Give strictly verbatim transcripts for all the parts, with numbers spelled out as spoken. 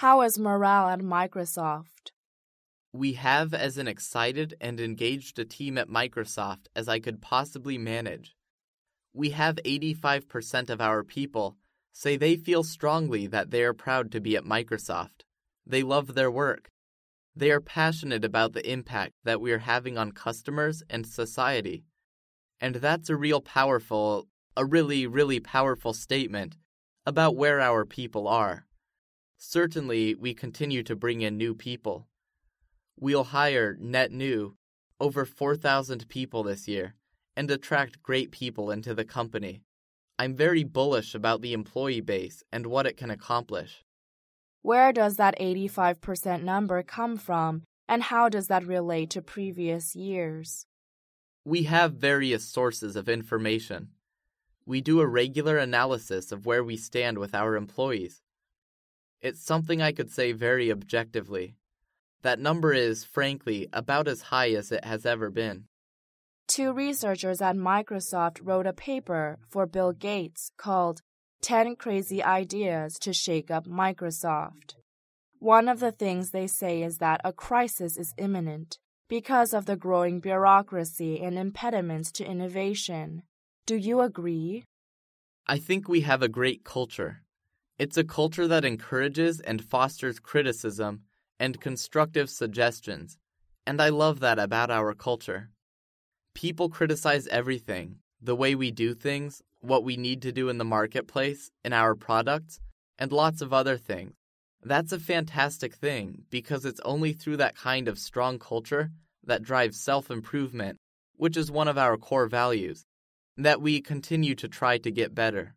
How is morale at Microsoft? We have as an excited and engaged a team at Microsoft as I could possibly manage. We have eighty-five percent of our people say they feel strongly that they are proud to be at Microsoft. They love their work. They are passionate about the impact that we are having on customers and society. And that's a real powerful, a really, really powerful statement about where our people are. Certainly, we continue to bring in new people. We'll hire net new over four thousand people this year and attract great people into the company. I'm very bullish about the employee base and what it can accomplish. Where does that eighty-five percent number come from, and how does that relate to previous years? We have various sources of information. We do a regular analysis of where we stand with our employees. It's something I could say very objectively. That number is, frankly, about as high as it has ever been. Two researchers at Microsoft wrote a paper for Bill Gates called ten Crazy Ideas to Shake Up Microsoft. One of the things they say is that a crisis is imminent because of the growing bureaucracy and impediments to innovation. Do you agree? I think we have a great culture. It's a culture that encourages and fosters criticism and constructive suggestions, and I love that about our culture. People criticize everything, the way we do things, what we need to do in the marketplace, in our products, and lots of other things. That's a fantastic thing because it's only through that kind of strong culture that drives self-improvement, which is one of our core values, that we continue to try to get better.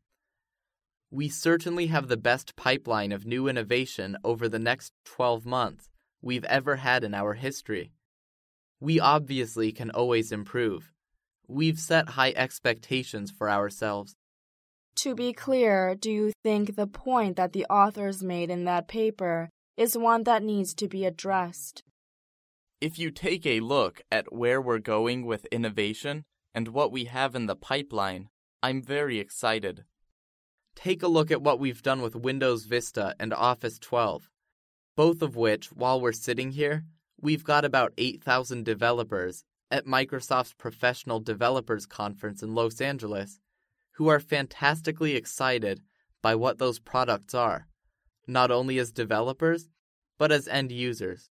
We certainly have the best pipeline of new innovation over the next twelve months we've ever had in our history. We obviously can always improve. We've set high expectations for ourselves. To be clear, do you think the point that the authors made in that paper is one that needs to be addressed? If you take a look at where we're going with innovation and what we have in the pipeline, I'm very excited. Take a look at what we've done with Windows Vista and Office twelve, both of which, while we're sitting here, we've got about eight thousand developers at Microsoft's Professional Developers Conference in Los Angeles who are fantastically excited by what those products are, not only as developers, but as end users.